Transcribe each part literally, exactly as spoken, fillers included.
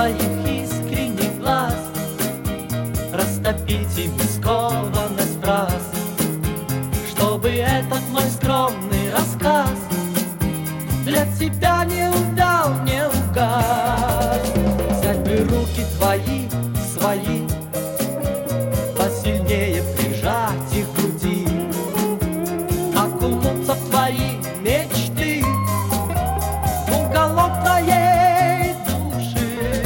твоих искренних глаз, растопить ими скованность фраз, чтобы этот мой скромный рассказ для тебя не удал, не угас. Взять бы руки твои, свои, посильнее прижать их к груди, окунуться в твои мечты, в уголок твоей души.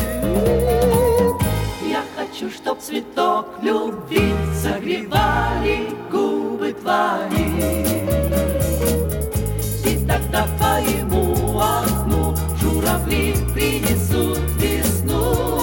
Я хочу, чтоб цветок любви согревали губы твои, и тогда к твоему окну журавли принесут весну.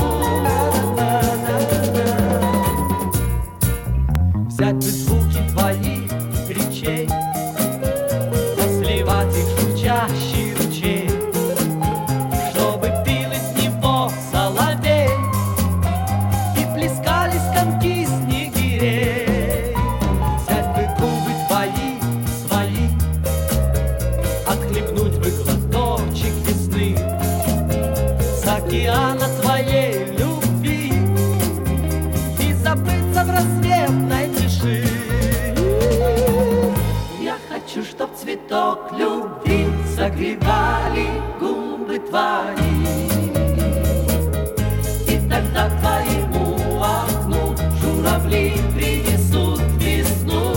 Взять бы звуки твоих речей, сливать их в журчащий ручей, чтобы пил из него соловей и плескались комки снегирей. Взять бы губы твои, свои, отхлебнуть бы глоточек весны с океана твоей любви и забыться в рассветной тиши. Я хочу, чтоб цветок любви согревали губы твои, и тогда к твоему окну журавли принесут весну.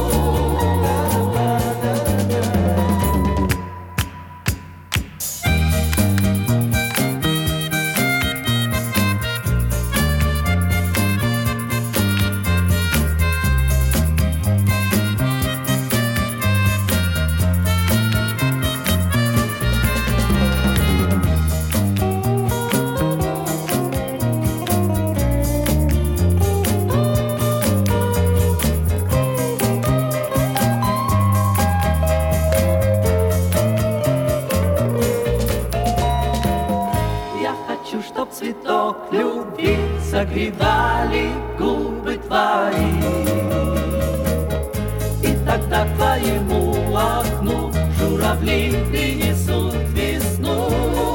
Хочу, чтоб цветок любви согревали губы твои, и тогда к твоему окну журавли принесут весну.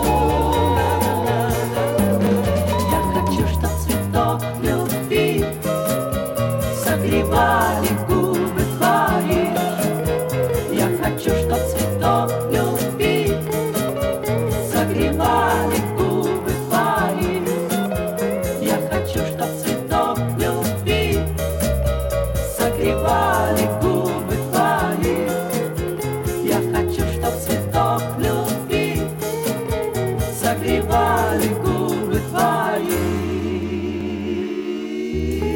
Я хочу, чтоб цветок любви согревали губы твои. Я хочу, чтоб цветок любви согревали губы твои. Я хочу, чтоб цветок любви согревали губы твои. Я хочу, чтоб цветок любви согревали губы твои.